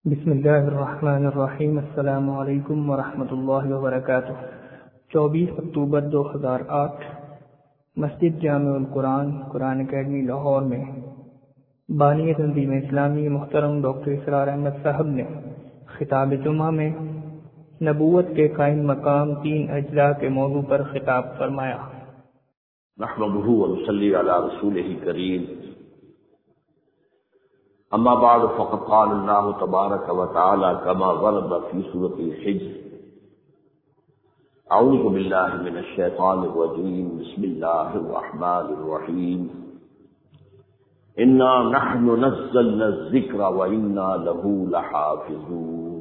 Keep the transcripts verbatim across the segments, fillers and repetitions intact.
بسم اللہ الرحمن الرحیم۔ السلام علیکم ورحمۃ اللہ وبرکاتہ۔ چوبیس اکتوبر دو ہزار آٹھ مسجد جامع القرآن قرآن اکیڈمی لاہور میں بانی تنظیم اسلامی محترم ڈاکٹر اسرار احمد صاحب نے خطاب جمعہ میں نبوت کے قائم مقام تین اجزاء کے موضوع پر خطاب فرمایا۔ نحمده ونصلي على رسوله الكريم، اما بعد فقد قال الله تبارك وتعالى كما ورد في سورة الحجر: اعوذ بالله من الشيطان الرجيم، بسم الله الرحمن الرحيم، انا نحن نزلنا الذكر وانا له لحافظون.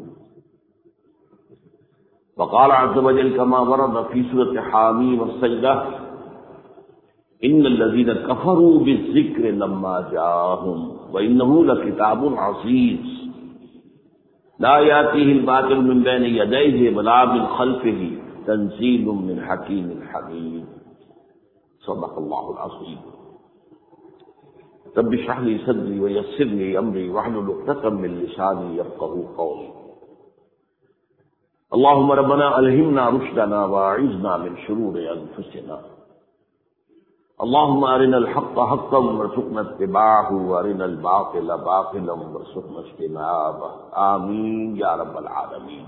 وقال عز وجل كما ورد في سورة حاميم والسجدة: ان الذين كفروا بالذكر لما جاءهم وانه لكتاب عزيز لا ياتيه الباطل من بين يديه ولا من خلفه تنزيل من حكيم حميد. صدق الله العظيم. رب اشرح لي صدري ويسر لي امري واحلل عقدة من لساني يفقهوا قولي. اللهم ربنا الهمنا رشدنا واعذنا من شرور انفسنا. اللهم ارنا الحق حقا وارزقنا اتباعه وارنا الباطل باطلا وارزقنا اجتنابه. آمین یا رب العالمین.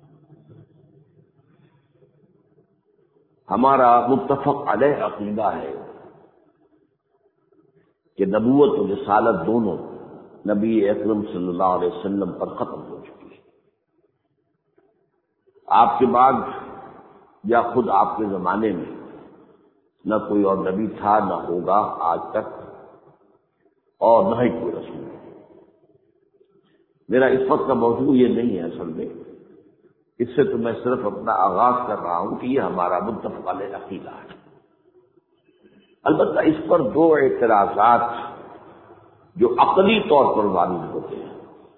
ہمارا متفق علیہ عقیدہ ہے کہ نبوت و رسالت دونوں نبی اکرم صلی اللہ علیہ وسلم پر ختم ہو چکی ہے. آپ کے بعد یا خود آپ کے زمانے میں نہ کوئی اور نبی تھا، نہ ہوگا آج تک، اور نہ ہی کوئی رسول. میرا اس وقت کا موضوع یہ نہیں ہے اصل میں، اس سے تو میں صرف اپنا آغاز کر رہا ہوں کہ یہ ہمارا متفق علیہ عقیدہ ہے. البتہ اس پر دو اعتراضات جو عقلی طور پر وارد ہوتے ہیں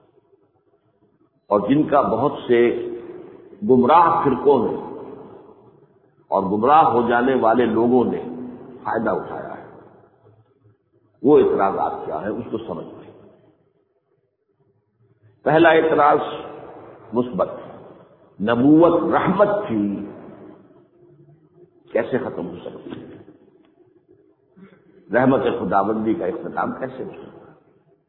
اور جن کا بہت سے گمراہ فرقوں نے اور گمراہ ہو جانے والے لوگوں نے فائدہ اٹھایا ہے، وہ اعتراضات کیا ہیں اس کو سمجھ لیں. پہلا اعتراض مثبت: نبوت رحمت تھی، کیسے ختم ہو سکتی ہے؟ رحمت خداوندی کا اختتام کیسے ہو سکتا ہے؟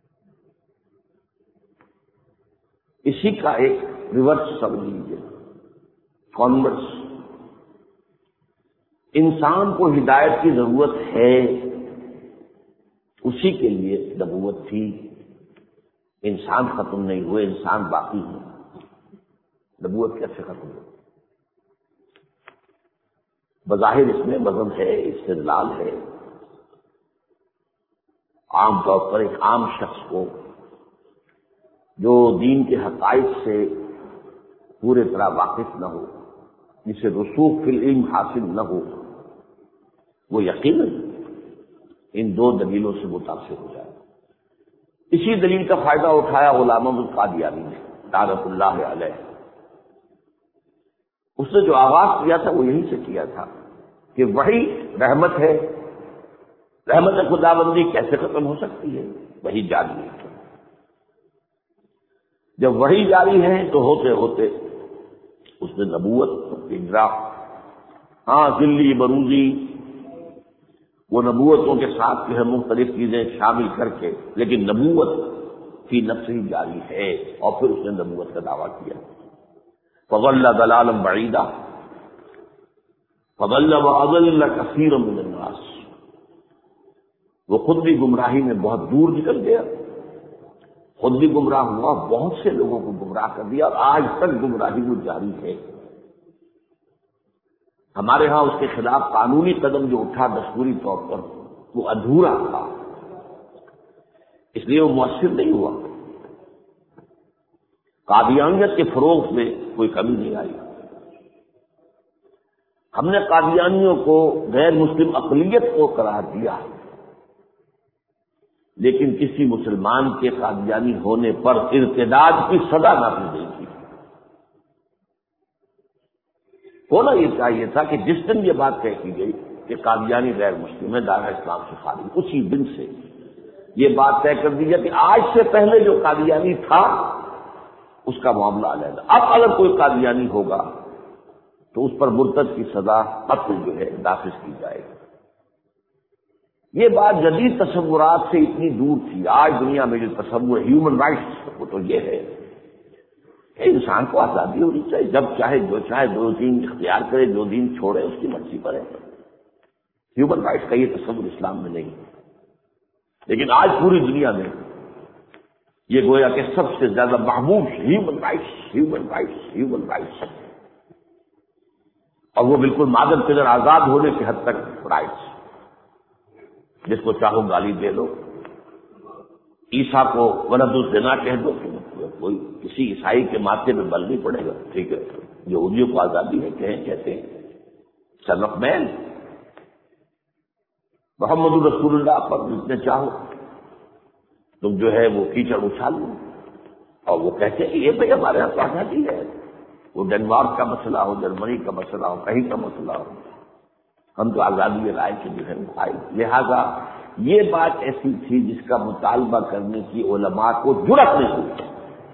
اسی کا ایک ریورس سمجھ لیجیے، کانورس. انسان کو ہدایت کی ضرورت ہے، اسی کے لیے نبوت تھی. انسان ختم نہیں ہوئے، انسان باقی ہے، نبوت کیسے ختم ہو؟ بظاہر اس میں وزن ہے، استدلال ہے. عام طور پر ایک عام شخص کو جو دین کے حقائق سے پورے طرح واقف نہ ہو، جسے رسوخ فی العلم حاصل نہ ہو، وہ یقیناً ان دو دلیلوں سے متاثر ہو جائے. اسی دلیل کا فائدہ اٹھایا علامہ القادیانی نے لعنت اللہ علیہ. اس نے جو آغاز کیا تھا وہ یہیں سے کیا تھا کہ وحی رحمت ہے، رحمت خداوندی کیسے ختم ہو سکتی ہے؟ وحی جاری ہے. جب وحی جاری ہے تو ہوتے ہوتے اس نے نبوت اجرا. ہاں ذلی بروزی وہ نبوتوں کے ساتھ جو ہے مختلف چیزیں شامل کر کے، لیکن نبوت فی نفس ہی جاری ہے. اور پھر اس نے نبوت کا دعویٰ کیا. فضل ضلالا بعیدا فضل واضل کثیر من الناس. وہ خود بھی گمراہی میں بہت دور نکل گیا، خود بھی گمراہ ہوا، بہت سے لوگوں کو گمراہ کر دیا، اور آج تک گمراہی وہ جاری ہے. ہمارے ہاں اس کے خلاف قانونی قدم جو اٹھا دستوری طور پر، وہ ادھورا تھا، اس لیے وہ مؤثر نہیں ہوا. قادیانیت کے فروغ میں کوئی کمی نہیں آئی. ہم نے قادیانیوں کو غیر مسلم اقلیت کو قرار دیا، لیکن کسی مسلمان کے قادیانی ہونے پر ارتداد کی سزا نافذ نہیں کی. ہونا یہ چاہیے تھا کہ جس دن یہ بات طے کی گئی کہ قادیانی غیر مسلم ہے، دائرہ اسلام سے خارج، اسی دن سے یہ بات طے کر دی جائے کہ آج سے پہلے جو قادیانی تھا اس کا معاملہ علیحدہ۔ اب اگر کوئی قادیانی ہوگا تو اس پر مرتد کی سزا قتل جو ہے نافذ کی جائے گی۔ یہ بات جدید تصورات سے اتنی دور تھی۔ آج دنیا میں جو تصور ہیومن رائٹس وہ تو یہ ہے کہ انسان کو آزادی ہونی چاہیے، جب چاہے جو چاہے دو دین اختیار کرے، جو دین چھوڑے اس کی مرضی پر ہے۔ ہیومن رائٹس کا یہ تصور اسلام میں نہیں ہے، لیکن آج پوری دنیا میں یہ گویا کہ سب سے زیادہ محبوب human rights human rights human rights اور وہ بالکل مادر پدر آزاد ہونے کی حد تک رائٹس، جس کو چاہو گالی دے دو، عیسیٰ کو ولد الزنا کہہ دو، کوئی کسی عیسائی کے ماتھے میں بل نہیں پڑے گا، ٹھیک ہے۔ یہودیوں کو آزادی ہے، کہیں کہتے ہیں سن آف مین، محمد رسول اللہ پر جتنے چاہو تم جو ہے وہ کیچڑ اچھال لو، اور وہ کہتے ہیں یہ بھائی ہمارے یہاں آزادی ہے، وہ ڈنمارک کا مسئلہ ہو، جرمنی کا مسئلہ ہو، کہیں کا مسئلہ ہو، ہم تو آزادی رائے کے جو ہے آئی۔ لہذا یہ بات ایسی تھی جس کا مطالبہ کرنے کی علماء کو جرأت نہیں ہوئی،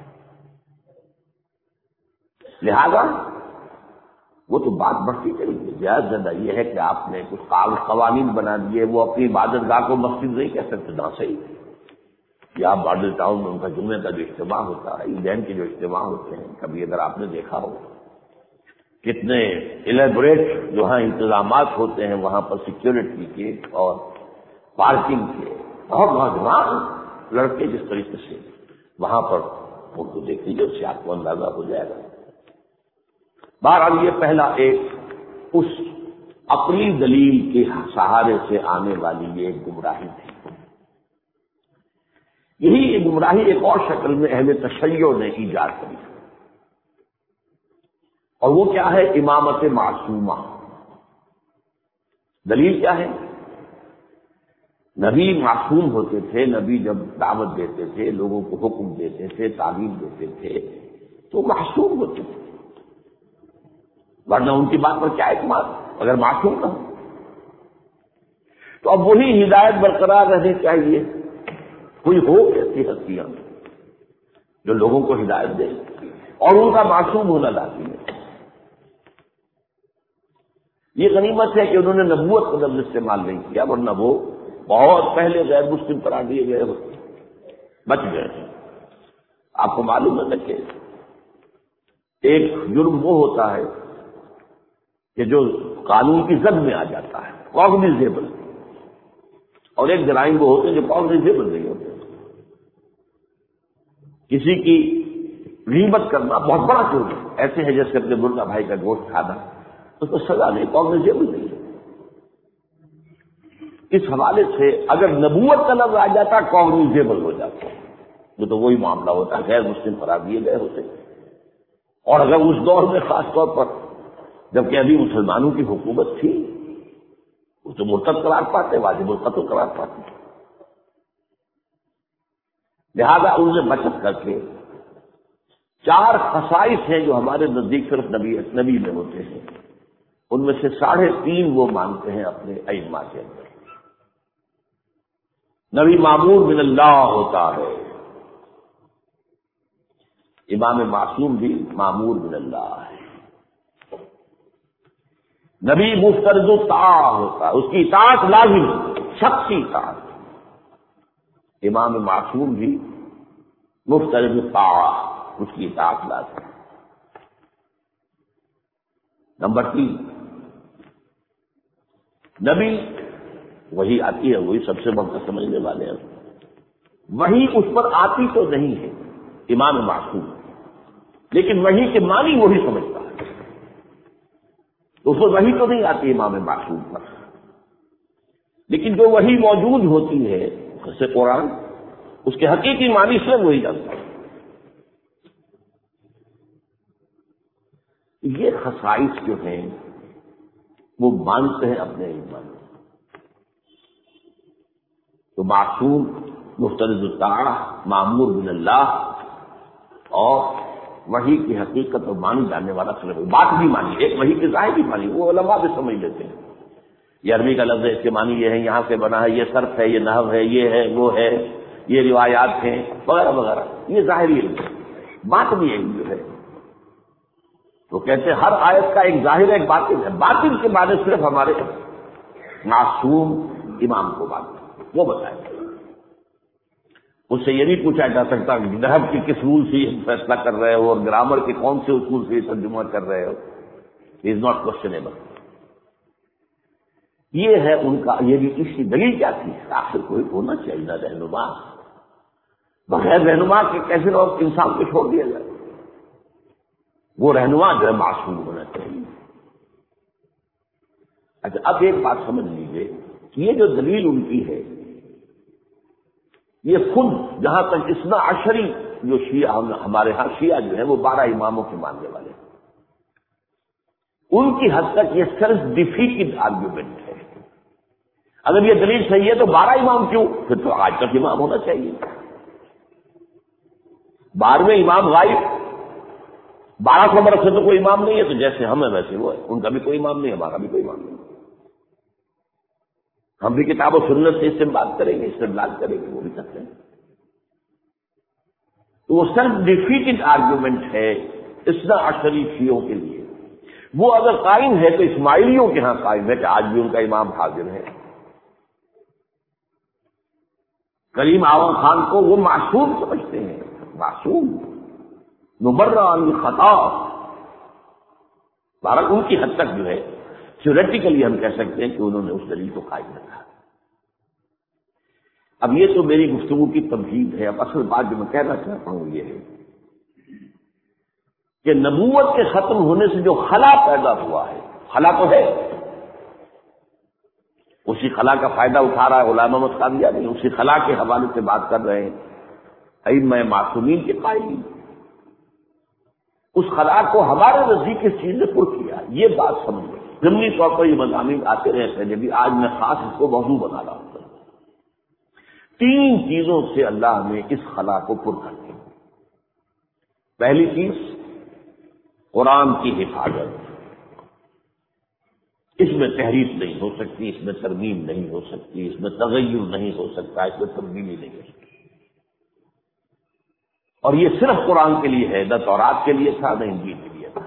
لہذا وہ تو بات بڑھتی چلی گئی۔ زیادہ زیادہ یہ ہے کہ آپ نے کچھ قوانین بنا دیے، وہ اپنی عبادت گاہ کو مسجد نہیں کہہ سکتے، نہ صحیح۔ یا ماڈل ٹاؤن میں ان کا جمعے کا جو اجتماع ہوتا ہے، عیدین کے جو اجتماع ہوتے ہیں، کبھی اگر آپ نے دیکھا ہو کتنے الیبوریٹ جو ہیں انتظامات ہوتے ہیں وہاں پر سیکیورٹی کے اور پارکنگ کے، بہت نوجوان لڑکے جس طریقے سے وہاں پر ان کو دیکھ لیجیے، اس سے آپ کو اندازہ ہو جائے گا۔ بہرحال یہ پہلا ایک اس اپنی دلیل کے سہارے سے آنے والی یہ ایک گمراہی تھی۔ یہی یہ گمراہی ایک اور شکل میں اہل تشیع نے ایجاد کری، اور وہ کیا ہے؟ امامت معصومہ۔ دلیل کیا ہے؟ نبی معصوم ہوتے تھے، نبی جب دعوت دیتے تھے، لوگوں کو حکم دیتے تھے، تعلیم دیتے تھے تو معصوم ہوتے تھے، ورنہ ان کی بات پر کیا اعتماد اگر معصوم نہ ہو؟ تو اب وہی ہدایت برقرار رہنی چاہیے، کوئی ہو ایسی ہستیاں جو لوگوں کو ہدایت دے اور ان کا معصوم ہونا لازمی ہے۔ یہ غنیمت ہے کہ انہوں نے نبوت کا لفظ استعمال نہیں کیا، ورنہ وہ بہت پہلے غیر مسلم قرار دیے گئے ہوتے، بچ گئے۔ آپ کو معلوم ہے کہ ایک جرم وہ ہوتا ہے کہ جو قانون کی زد میں آ جاتا ہے، کاگنیزیبل، اور ایک جرائم وہ ہوتے ہیں جو کاگنیزیبل نہیں ہوتے۔ کسی کی غیبت کرنا بہت بڑا جرم ہے، ایسے ہے جیسے اپنے مردہ بھائی کا گوشت کھانا، اس کو سزا نہیں، کاگنیزیبل نہیں ہے۔ اس حوالے سے اگر نبوت کا لفظ آ جاتا کاگنیزیبل ہو جاتا، وہ تو وہی معاملہ ہوتا، غیر مسلم قرار دیے گئے ہوتے۔ اور اگر اس دور میں خاص طور پر جبکہ ابھی مسلمانوں کی حکومت تھی، وہ تو مرتد قرار پاتے، واجب القتل قرار پاتے۔ لہذا ان سے بچت کر کے چار خصائص ہیں جو ہمارے نزدیک صرف نبی نبی میں ہوتے ہیں، ان میں سے ساڑھے تین وہ مانتے ہیں اپنے ائمہ کے اندر۔ نبی معمور من اللہ ہوتا ہے، امام معصوم بھی معمور من اللہ ہے۔ نبی مفترض الطاعہ ہوتا ہے، اس کی اطاعت لازم ہے، شخصی اطاعت۔ امام معصوم بھی مفترض الطاعہ، اس کی اطاعت لازم ہے۔ نمبر تین، نبی وہی آتی ہے، وہی سب سے بڑھ کر سمجھنے والے ہیں، وہی اس پر آتی تو نہیں ہے امام معصوم، لیکن وہی کے معنی وہی سمجھتا ہے، اس پر وہی تو نہیں آتی امام معصوم پر، لیکن جو وہی موجود ہوتی ہے جیسے قرآن، اس کے حقیقی معنی سے وہی جانتا ہے۔ یہ خصائص جو ہیں وہ مانتے ہیں اپنے ایمان، تو معصوم، مفترض الطاعہ، معمور من اللہ، اور وحی کی حقیقت اور معنی جاننے والا صرف بات بھی مانی، ایک وحی کے ظاہر بھی مانی، وہ علماء بھی سمجھ لیتے ہیں۔ یہ عربی کا لفظ ہے، اس کے معنی یہ ہے، یہاں سے بنا ہے، یہ صرف ہے، یہ نحو ہے، یہ ہے، وہ ہے، یہ روایات ہیں وغیرہ وغیرہ، یہ ظاہری علم ہے۔ بات بھی یہی جو ہے تو کہتے ہر آیت کا ایک ظاہر ایک باطن ہے. باطن کے معنی صرف ہمارے معصوم امام کو بات وہ بتائیں. اس سے یہ نہیں پوچھا جا سکتا کہ نحو کے کس رول سے یہ فیصلہ کر رہے ہو اور گرامر کے کون سے اصول سے یہ ترجمہ کر رہے ہو. It is not questionable. یہ ہے ان کا. یہ بھی اس کی دلیل کیا تھی؟ آخر کوئی ہونا چاہیے نا رہنما. بغیر رہنما کے کیسے لوگ انسان کو چھوڑ دیا جائے؟ وہ رہنما جو ہے معصوم ہونا چاہیے. اچھا اب ایک بات سمجھ لیجیے کہ یہ جو دلیل ان کی ہے یہ خود جہاں تک اثنا عشری جو شیعہ ہمارے ہاں شیعہ جو ہے وہ بارہ اماموں کے ماننے والے ہیں، ان کی حد تک یہ سیلف ڈیفیٹڈ آرگیومنٹ ہے. اگر یہ دلیل صحیح ہے تو بارہ امام کیوں؟ پھر تو آج تک امام ہونا چاہیے. بارہویں امام غائب، بارہ سو برس سے تو کوئی امام نہیں ہے، تو جیسے ہم ہیں ویسے وہ ہے. ان کا بھی کوئی امام نہیں، ہمارا بھی کوئی امام نہیں. ہم بھی کتاب و سنت سے اس سے بات کریں گے، اس سے بات کریں گے، وہ بھی کرتے ہیں. تو وہ سیلف ڈیفیٹڈ آرگیومنٹ ہے اثنا عشری شیعوں کے لیے. وہ اگر قائم ہے تو اسماعیلیوں کے ہاں قائم ہے کہ آج بھی ان کا امام حاضر ہے. کریم آوان خان کو وہ معصوم سمجھتے ہیں، معصوم مبرہ عن خطا. بہرحال ان کی حد تک جو ہے تھیوریٹیکلی ہم کہہ سکتے ہیں کہ انہوں نے اس دلیل کو قائم رکھا. اب یہ تو میری گفتگو کی تمہید ہے. اب اصل بات جو میں کہنا چاہتا ہوں یہ ہے کہ نبوت کے ختم ہونے سے جو خلا پیدا ہوا ہے، خلا تو ہے، اسی خلا کا فائدہ اٹھا رہا ہے علامہ محمد قادیانی. اسی خلا کے حوالے سے بات کر رہے ہیں ائمہ معصومین کے قائلین. اس خلا کو ہمارے نزدیک اس چیز نے پر کیا. یہ بات سمجھو. ضمنی طور پر یہ مضامین آتے رہتے ہیں، جبھی آج میں خاص اس کو موضوع بنا رہا ہوں. تین چیزوں سے اللہ نے اس خلا کو پر کر دیا. پہلی چیز قرآن کی حفاظت. اس میں تحریف نہیں ہو سکتی، اس میں ترمیم نہیں ہو سکتی، اس میں تغیر نہیں ہو سکتا، اس میں تبدیلی نہیں ہو سکتی. اور یہ صرف قرآن کے لیے ہے، نہ تورات کے لیے تھا نہ انجیل کے لیے تھا.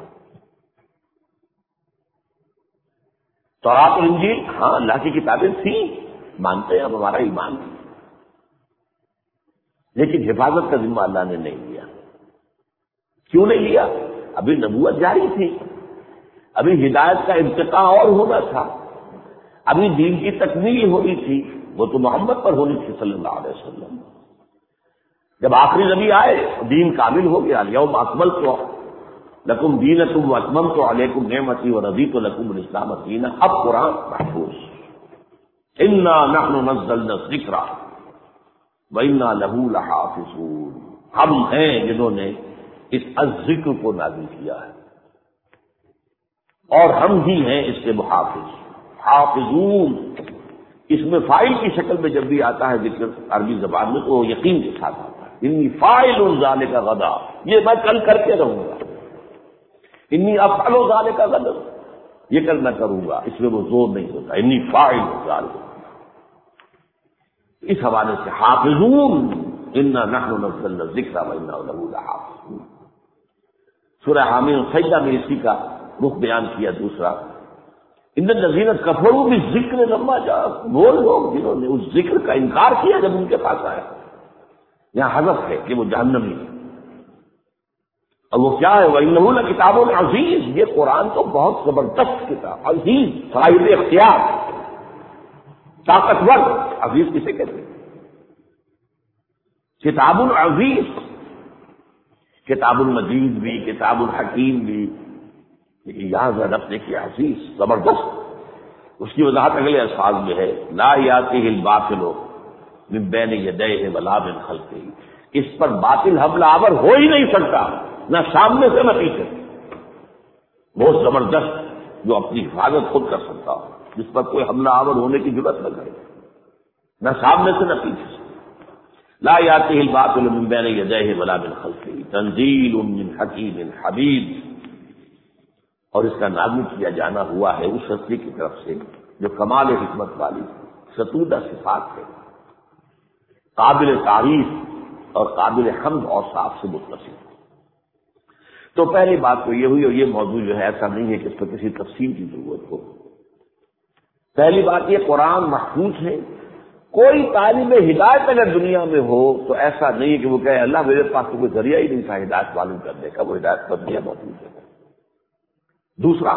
تورات اور انجیل ہاں اللہ کی کتابیں تھیں، مانتے ہیں، اب ہمارا ایمان ہے، لیکن حفاظت کا ذمہ اللہ نے نہیں لیا. کیوں نہیں لیا؟ ابھی نبوت جاری تھی، ابھی ہدایت کا ارتقاء اور ہونا تھا، ابھی دین کی تکمیل ہونی تھی. وہ تو محمد پر ہونی تھی صلی اللہ علیہ وسلم. جب آخری نبی آئے دین کامل ہو گیا. الیوم اکملت لکم دینکم واتممت علیکم نعمتی ورضیت لکم الاسلام دینا. اب قرآن محفوظ. انا نحن نزلنا الذکر وانا لہ لحافظون. ہم ہیں جنہوں نے اس الذکر کو نازل کیا ہے اور ہم ہی ہیں اس کے محافظ. حافظون اس میں فاعل کی شکل میں جب بھی آتا ہے ذکر عربی زبان میں تو وہ یقین کے ساتھ آتا ہے. انی فاعل ذالک غدا، یہ میں کل کر کے رہوں گا. انی افعل ذالک غدا، یہ کل میں کروں گا. اس میں وہ زور نہیں ہوتا. انی فاعل ذالک. اس حوالے سے حافظون انا نحن نزلنا الذکر وانا لہ لحافظون. سورہ حامیم سجدہ میں اسی کا رخ بیان کیا. دوسرا ان الذین کفروا بالذکر لما جاءہم، وہ لوگ جنہوں نے اس ذکر کا انکار کیا جب ان کے پاس آیا. یہاں حذف ہے کہ وہ جہنمی ہے. اور وہ کیا ہے؟ وَإِنَّهُ لَكِتَابٌ عَزِیز. یہ قرآن تو بہت زبردست کتاب، عزیز، صاحب اختیار، طاقتور. عزیز کسے کہتے ہیں؟ کتاب العزیز. کتاب المجید بھی، کتاب الحکیم بھی، لیکن یہاں رکھنے کی عزیز، زبردست. اس کی وضاحت اگلے الفاظ میں ہے لا یاتیہ الباطل من بین یدیہ ولا من خلفہ. اس پر باطل حملہ آور ہو ہی نہیں سکتا، نہ سامنے سے نہ پیچھے. بہت زبردست جو اپنی حفاظت خود کر سکتا ہو، جس پر کوئی حملہ آور ہونے کی ضرورت نہ کرے، نہ سامنے سے نہ پیچھے سے. لا یاتیہ الباطل من بین یدیہ ولا من خلفہ تنزیل من حکیم حمید. اور اس کا نازل کیا جانا ہوا ہے اس ہستی کی طرف سے جو کمال حکمت والی ستودہ صفات ہے، قابل تعریف اور قابل حمد اور صاف سے متصف. تو پہلی بات تو یہ ہوئی، اور یہ موضوع جو ہے ایسا نہیں ہے کہ اس پر کسی تفصیل کی ضرورت ہو۔ پہلی بات یہ قرآن محفوظ ہے، کوئی طالب ہدایت اگر دنیا میں ہو تو ایسا نہیں ہے کہ وہ کہے اللہ میرے پاس تو کوئی ذریعہ ہی نہیں تھا ہدایت معلوم کرنے کا، وہ ہدایت پر دیا موجود ہے۔ دوسرا،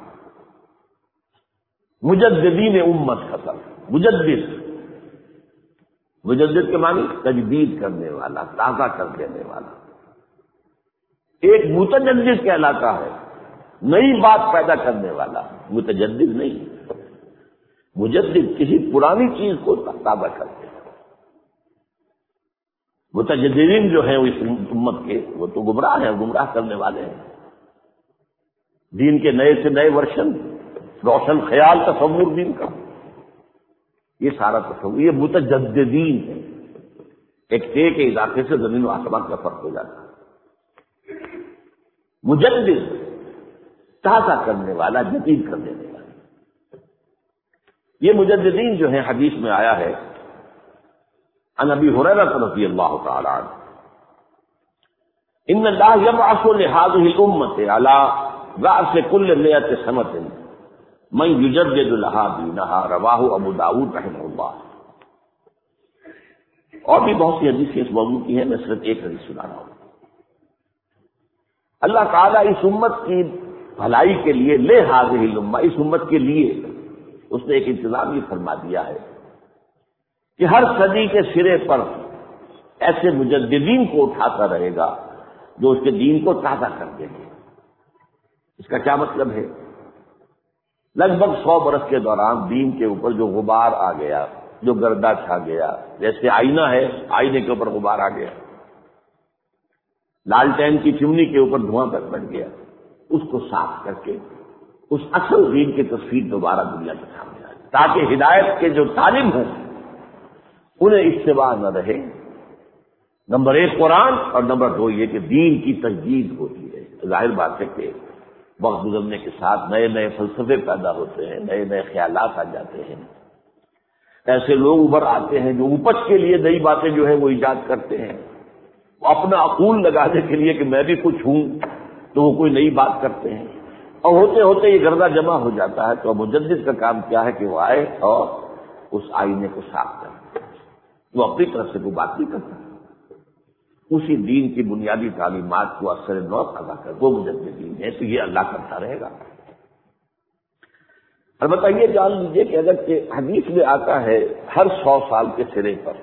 مجددین امت کا سب مجدد مجدد کے معنی تجدید کرنے والا، تازہ کر دینے والا۔ ایک متجدد کہلاتا ہے نئی بات پیدا کرنے والا، متجدد نہیں۔ مجدد کسی پرانی چیز کو تازہ کرتے ہیں۔ متجددین جو ہیں اس امت کے وہ تو گمراہ ہیں، گمراہ کرنے والے ہیں۔ دین کے نئے سے نئے ورشن، روشن خیال تصور دین کا، یہ سارا تصور، یہ متجددین ہے۔ ایک تے کے علاقے سے زمین و آسمان کا فرق ہو جاتا ہے۔ مجدد تازہ کرنے والا، جدید کر دینے والا۔ یہ مجددین جو ہیں حدیث میں آیا ہے عن ابی ہریرہ رضی اللہ تعالی عنہ ان اللہ یبعث لهذه الامه على رأس كل مئة سنة من یجدد لها دینها، رواہ ابو داؤد رحمہ اللہ۔ اور بھی بہت سی حدیثیں اس موضوع کی ہیں، میں صرف ایک حدیث سنا رہا ہوں۔ اللہ تعالیٰ اس امت کی بھلائی کے لیے لے هذه الامه، اس امت کے لیے اس نے ایک انتظام یہ فرما دیا ہے کہ ہر صدی کے سرے پر ایسے مجددین کو اٹھاتا رہے گا جو اس کے دین کو تازہ کر دیں گے۔ اس کا کیا مطلب ہے؟ لگ بھگ سو برس کے دوران دین کے اوپر جو غبار آ گیا، جو گردہ چھا گیا، جیسے آئینہ ہے، آئینے کے اوپر غبار آ گیا، لالٹین کی چمنی کے اوپر دھواں تک بڑھ گیا، اس کو صاف کر کے اس اصل دین کی تصویر دوبارہ دنیا کے سامنے آ جائے، تاکہ ہدایت کے جو طالب ہیں انہیں اشتباہ نہ رہے۔ نمبر ایک قرآن، اور نمبر دو یہ کہ دین کی تجدید ہوتی ہے۔ ظاہر بات ہے کہ وقت گزرنے کے ساتھ نئے نئے فلسفے پیدا ہوتے ہیں، نئے نئے خیالات آ جاتے ہیں، ایسے لوگ ابھر آتے ہیں جو اپج کے لیے نئی باتیں جو ہے وہ ایجاد کرتے ہیں، وہ اپنا عقول لگانے کے لیے کہ میں بھی کچھ ہوں تو وہ کوئی نئی بات کرتے ہیں، اور ہوتے ہوتے یہ گردہ جمع ہو جاتا ہے۔ تو مجدد کا کام کیا ہے کہ وہ آئے اور اس آئینے کو صاف کرے، وہ اپنی طرف سے کوئی بات نہیں کرتا، اسی دین کی بنیادی تعلیمات کو اثر نو ادا کر، وہ مجددین ہے۔ تو یہ اللہ کرتا رہے گا۔ البتہ یہ جان لیجیے کہ اگر کہ حدیث میں آتا ہے ہر سو سال کے سرے پر،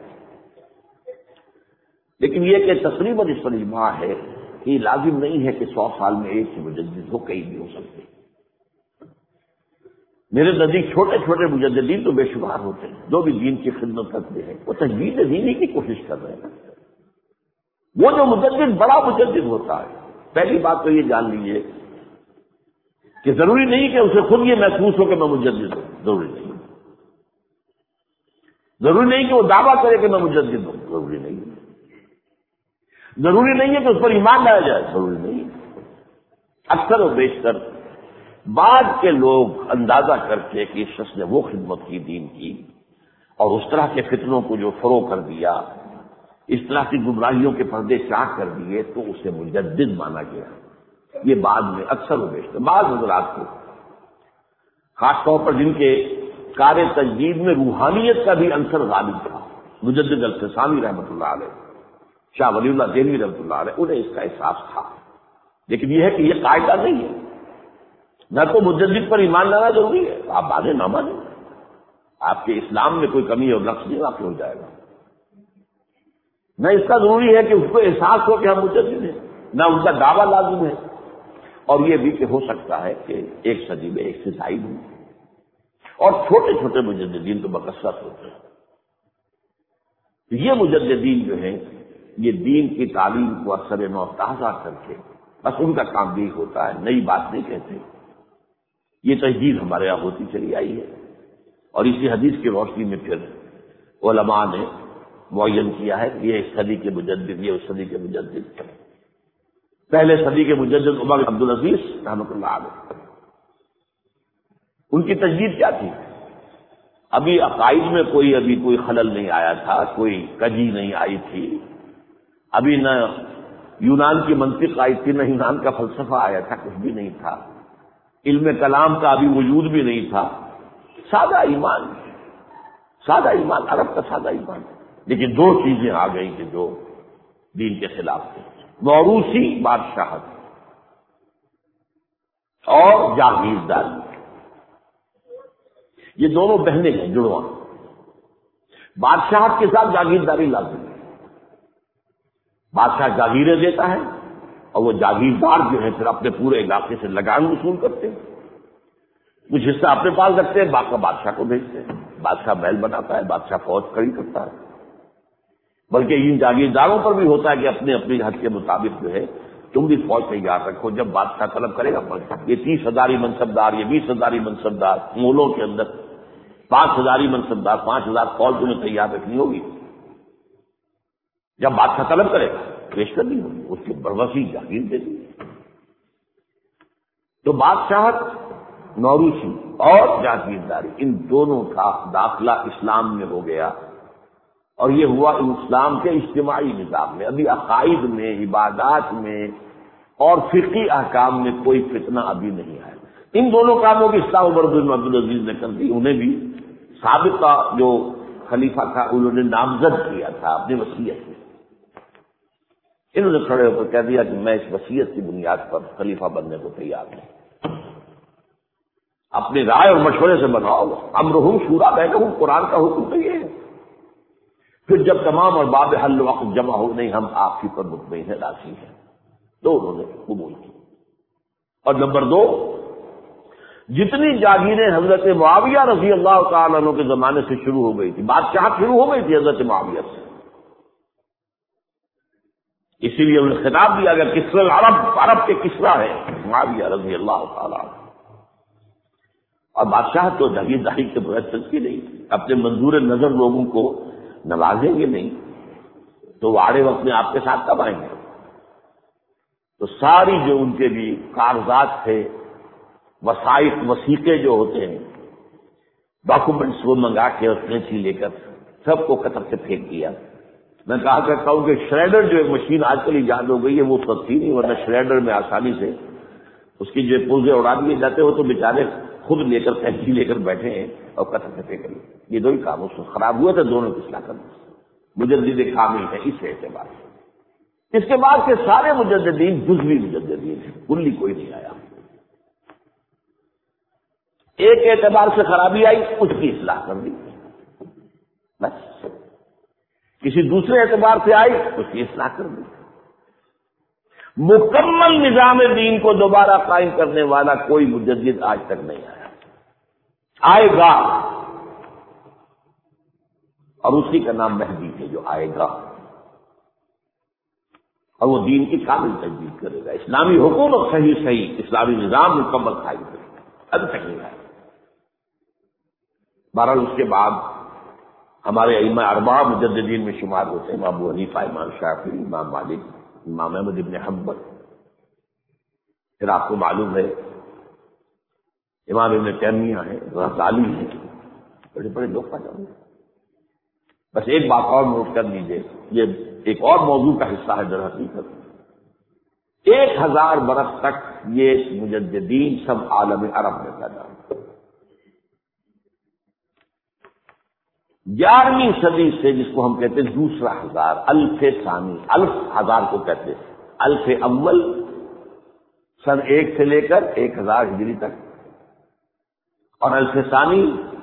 لیکن یہ کہ تقریباً اس پر اجماع ہے کہ یہ لازم نہیں ہے کہ سو سال میں ایک ہی مجدد ہو، کئی بھی ہو سکتے۔ میرے نزدیک چھوٹے چھوٹے مجددین تو بے شمار ہوتے ہیں جو بھی دین کی خدمت کرتے ہیں، وہ تجدید دینی کی کوشش کر رہے ہیں۔ وہ جو مجدد بڑا مجدد ہوتا ہے، پہلی بات تو یہ جان لیجیے کہ ضروری نہیں کہ اسے خود یہ محسوس ہو کہ میں مجدد ہوں، ضروری نہیں، ضروری نہیں کہ وہ دعویٰ کرے کہ میں مجدد ہوں، ضروری نہیں، ضروری نہیں ہے کہ اس پر ایمان لایا جائے، ضروری نہیں۔ اکثر و بیشتر بعد کے لوگ اندازہ کرتے کہ اس شخص نے وہ خدمت کی دین کی اور اس طرح کے فتنوں کو جو فروغ کر دیا، اس طرح کی گمراہیوں کے پردے چاک کر دیے، تو اسے مجدد مانا گیا۔ یہ بعد میں اکثر و بیشتر بعض حضرات کو، خاص طور پر جن کے کار تجدید میں روحانیت کا بھی عنصر غالب تھا، مجدد الفسانی رحمۃ اللہ علیہ، شاہ ولی اللہ دہلوی رحمۃ اللہ علیہ، انہیں اس کا احساس تھا۔ لیکن یہ ہے کہ یہ قاعدہ نہیں ہے، نہ تو مجدد پر ایمان لانا ضروری ہے، آپ مانیں نہ مانیں، آپ کے اسلام میں کوئی کمی اور نقص نہیں واقع ہو جائے گا۔ نہ اس کا ضروری ہے کہ اس کو احساس ہو کہ ہم مجدد ہیں، نہ ان کا دعویٰ لازم ہے، اور یہ بھی کہ ہو سکتا ہے کہ ایک صدی میں ایک سے زائد ہوں، اور چھوٹے چھوٹے مجددین تو بکثرت ہوتے ہیں۔ یہ مجددین جو ہیں یہ دین کی تعلیم کو اثر نو تازہ کر کے، بس ان کا کام بھی ہوتا ہے، نئی بات نہیں کہتے۔ یہ تجدید ہمارے یہاں ہوتی چلی آئی ہے، اور اسی حدیث کی روشنی میں پھر علماء نے معین کیا ہے کہ یہ اس صدی کے مجدد، یہ اس صدی کے مجدد۔ پہلے صدی کے مجدد عمر عبدالعزیز رحمۃ اللہ علیہ، ان کی تجدید کیا تھی؟ ابھی عقائد میں کوئی ابھی کوئی خلل نہیں آیا تھا، کوئی کجی نہیں آئی تھی، ابھی نہ یونان کی منطق آئی تھی، نہ یونان کا فلسفہ آیا تھا، کچھ بھی نہیں تھا، علم کلام کا ابھی وجود بھی نہیں تھا، سادہ ایمان، سادہ ایمان، عرب کا سادہ ایمان. لیکن دو چیزیں آ گئی کہ جو دین کے خلاف تھے، موروثی بادشاہت اور جاگیرداری. یہ دونوں بہنیں ہیں جڑواں. بادشاہت کے ساتھ جاگیرداری لازم ہے. بادشاہ جاگیریں دیتا ہے اور وہ جاگیردار جو ہے پھر اپنے پورے علاقے سے لگان وصول کرتے ہیں. کچھ حصہ اپنے پاس رکھتے ہیں، باقی بادشاہ کو بھیجتے ہیں. بادشاہ محل بناتا ہے، بادشاہ فوج کھڑی کرتا ہے. بلکہ ان جاگیرداروں پر بھی ہوتا ہے کہ اپنے اپنی حد کے مطابق جو ہے تم بھی فوج تیار رکھو. جب بادشاہ طلب کرے گا یہ تیس ہزاری منصبدار، یہ بیس ہزاری منصبدار، مولوں کے اندر پانچ ہزاری منصبدار، پانچ ہزار فوج تمہیں تیار رکھنی ہوگی. جب بادشاہ طلب کرے گا پیش کرنی ہوگی، اس کی بروسی جاگیر دے دی. تو بادشاہت، موروثی اور جاگیرداری، ان دونوں کا داخلہ اسلام میں ہو گیا. اور یہ ہوا اسلام کے اجتماعی نظام میں. ابھی عقائد میں، عبادات میں اور فقہی احکام میں کوئی فتنہ ابھی نہیں آیا. ان دونوں کاموں کی اصلاح عمر بن عبدالعزیز نے کر دی. انہیں بھی سابقہ جو خلیفہ تھا انہوں نے نامزد کیا تھا اپنی وصیت میں. انہوں نے کھڑے ہو کر کہہ دیا کہ میں اس وصیت کی بنیاد پر خلیفہ بننے کو تیار ہوں. اپنی رائے اور مشورے سے بناؤ. امرہم شورا بینہم، قرآن کا حکم تو یہ ہے. پھر جب تمام اور باب حل وقت جمع ہو، نہیں ہم آپ کی پر مطمئن ہے، راضی ہیں، تو انہوں نے قبول کی. اور نمبر دو، جتنی جاگیریں حضرت معاویہ رضی اللہ تعالیٰ عنہ کے زمانے سے شروع ہو گئی تھی، بادشاہت شروع ہو گئی تھی حضرت معاویہ سے. اسی لیے انہیں خطاب دیا گیا کسرا العرب، عرب کے کسرا ہے معاویہ رضی اللہ تعالیٰ عنہ. اور بادشاہت تو جاگیرداری کے بغیر چلتی نہیں. اپنے منظور نظر لوگوں کو نوازیں گے نہیں تو وہ آڑے وقت میں آپ کے ساتھ کب آئیں گے؟ تو ساری جو ان کے بھی کاغذات تھے، وثائق، وثیقے جو ہوتے ہیں، ڈاکومنٹس، وہ منگا کے اور کینچی لے کر سب کو قطر سے پھینک دیا. میں کہا کرتا ہوں کہ شریڈر جو ایک مشین آج کل ایجاد ہو گئی ہے وہ سب تھی نہیں، ورنہ شریڈر میں آسانی سے اس کی جو پرزے اڑا دیے جاتے ہو تو بیچارے خود لے کر کینچی لے کر بیٹھے ہیں اور قطر سے پھینک لیے. یہ دو ہی کام اس وقت خراب ہوئے تھے، دونوں کی اصلاح کرنا مجدد کامل ہے اس اعتبار سے. اس کے بعد کے سارے مجددین جزوی مجددین ہیں، کلی کوئی نہیں آیا. ایک اعتبار سے خرابی آئی، اس کی اصلاح کر دی بس. کسی دوسرے اعتبار سے آئی، اس کی اصلاح کر دی. مکمل نظام دین کو دوبارہ قائم کرنے والا کوئی مجدد آج تک نہیں آیا. آئے گا، اور اسی کا نام مہدی ہے جو آئے گا، اور وہ دین کی کامل تجدید کرے گا. اسلامی حکومت صحیح صحیح اسلامی نظام مکمل قائم کرے گا. ابھی تک نہیں آیا. بہرحال اس کے بعد ہمارے ائمہ اربعہ مجددین میں شمار ہوتے ہیں. ابو حنیفہ، امام شافعی، امام مالک، امام احمد ابن حنبل. پھر آپ کو معلوم ہے امام ابن تیمیہ ہیں، غزالی ہیں، بڑے بڑے لوگ پیدا ہوئے. بس ایک بات اور نوٹ کر لیجیے، یہ ایک اور موضوع کا حصہ ہے در حقیقت. ایک ہزار برس تک یہ مجددین سب عالم عرب میں پیدا ہوئے. گیارہویں صدی سے، جس کو ہم کہتے ہیں دوسرا ہزار، الف ثانی، الف ہزار کو کہتے ہیں. الف اول سن ایک سے لے کر ایک ہزار ہجری تک، اور الف ثانی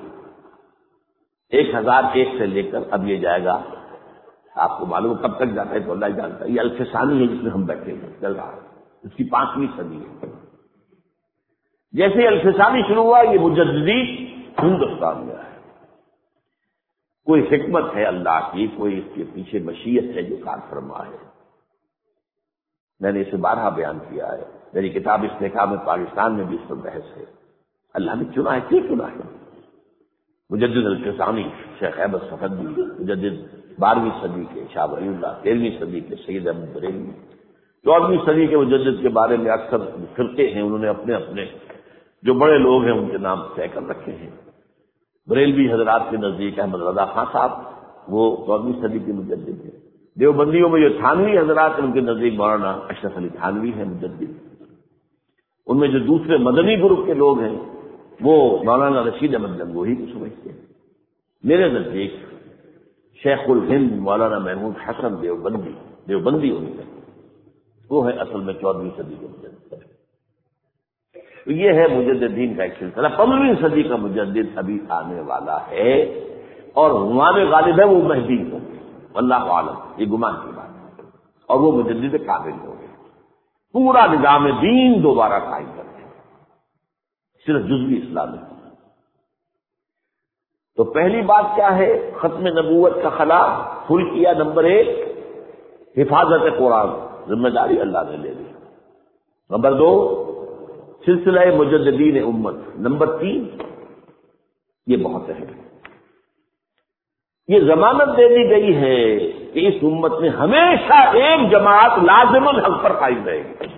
ایک ہزار ایک سے لے کر اب یہ جائے گا، آپ کو معلوم کب تک جاتا ہے تو اللہ جانتا ہے. یہ الف ثانی ہے جس میں ہم بیٹھے ہیں، چل رہا ہے، اس کی پانچویں صدی ہے. جیسے ہی الف ثانی شروع ہوا یہ مجددین ہندوستان میں آئے. کوئی حکمت ہے اللہ کی، کوئی اس کے پیچھے مشیت ہے جو کار فرما ہے. میں نے اسے بارہا بیان کیا ہے. میری کتاب استحکام میں پاکستان میں بھی اس پر بحث ہے. اللہ نے چنا ہے، کیوں چنا ہے؟ مجدد الفسانی شیخ احمد صفدی، مجدد بارہویں صدی کے شاہ ولی اللہ، تیرہویں صدی کے سید احمد بریلوی، چودہویں صدی کے مجدد کے بارے میں اکثر فرقے ہیں، انہوں نے اپنے اپنے جو بڑے لوگ ہیں ان کے نام طے کر رکھے ہیں. بریلوی حضرات کے نزدیک احمد رضا خان صاحب وہ چودہویں صدی کے مجدد ہیں. دیوبندیوں میں جو تھانوی حضرات ہیں ان کے نزدیک مولانا اشرف علی تھانوی ہیں مجدد. ان میں جو دوسرے مدنی گروپ کے لوگ ہیں وہ مولانا رشید احمد گنگوہی کو سمجھتے ہیں. میرے نزدیک شیخ الہند مولانا محمود حسن دیوبندی دیوبندی ہوئی ہے، وہ ہے اصل میں چودہویں صدی کے مجدد. یہ ہے مجددین کا ایک سلسلہ. پندرہویں صدی کا مجدد ابھی آنے والا ہے اور عنوان غالب ہے وہ مہدی ہوں، واللہ عالم، یہ گمان کی بات ہے. اور وہ مجدد کامل ہوں گے، پورا نظام دین دوبارہ قائم کرتے ہیں، صرف جزوی اسلامی. تو پہلی بات کیا ہے؟ ختم نبوت کا خلا کھل کیا. نمبر ایک، حفاظت قرآن، ذمہ داری اللہ نے لے لی. نمبر دو، سلسلہ مجددین امت. نمبر تین، یہ بہت اہم ہے، یہ ضمانت دے دی گئی ہے کہ اس امت میں ہمیشہ ایک جماعت لازم الحق پر قائم رہے گی.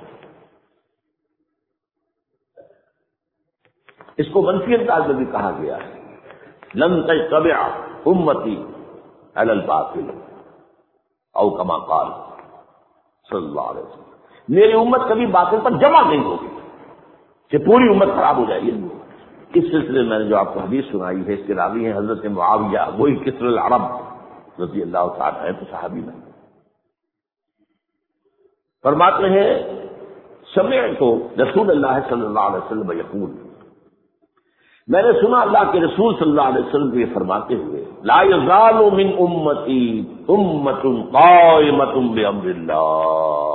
اس کو منفی انداز میں بھی کہا گیا ہے، لن تجتمع امتی علی الباطل او کما قال صلی اللہ علیہ وسلم. میری امت کبھی باطل پر جمع نہیں ہوگی کہ پوری امت خراب ہو جائے گی. اس سلسلے میں نے جو آپ کو حدیث سنائی ہے اس کے راوی ہیں حضرت معاویہ، وہی کسر العرب رضی اللہ تعالیٰ ہے تو صحابی میں. فرماتے ہیں سمعت رسول اللہ صلی اللہ علیہ وسلم یقول، میں نے سنا اللہ کے رسول صلی اللہ علیہ وسلم کو یہ فرماتے ہوئے، لا یزال من امتی امت قائمۃ بامر اللہ.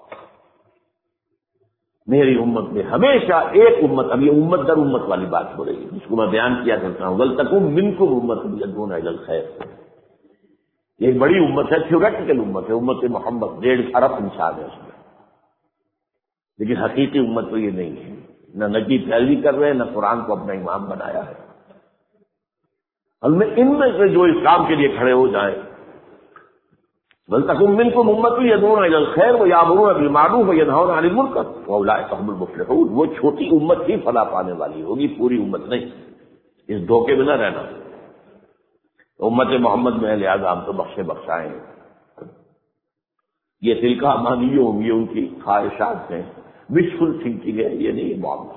میری امت میں ہمیشہ ایک امت، اب یہ امت در امت والی بات ہو رہی ہے جس کو میں بیان کیا کرتا ہوں، ولتکن منکم امۃ یدعون الی الخیر. یہ ایک بڑی امت ہے، تھیوریٹیکل امت ہے، امت محمد ڈیڑھ ارب انسان ہے اس میں، لیکن حقیقی امت تو یہ نہیں ہے. نہ نبی پیروی کر رہے ہیں، نہ قرآن کو اپنا امام بنایا ہے. ان میں سے جو اسلام کے لیے کھڑے ہو جائیں، وَلْتَكُن مِّنكُمْ أُمَّةٌ يَدْعُونَ إِلَى الْخَيْرِ وَيَأْمُرُونَ بِالْمَعْرُوفِ وَيَنْهَوْنَ عَنِ الْمُنكَرِ وَأُولَٰئِكَ هُمُ الْمُفْلِحُونَ. وہ چھوٹی امت ہی فلاح پانے والی ہوگی، پوری امت نہیں. اس دھوکے میں نہ رہنا. امت محمد میں لہذا ہم تو بخشے بخشائیں. یہ تلک امانیہم، یہ ان کی خواہشات ہیں، وشفل تھنکنگ ہے، یہ نہیں معاملہ.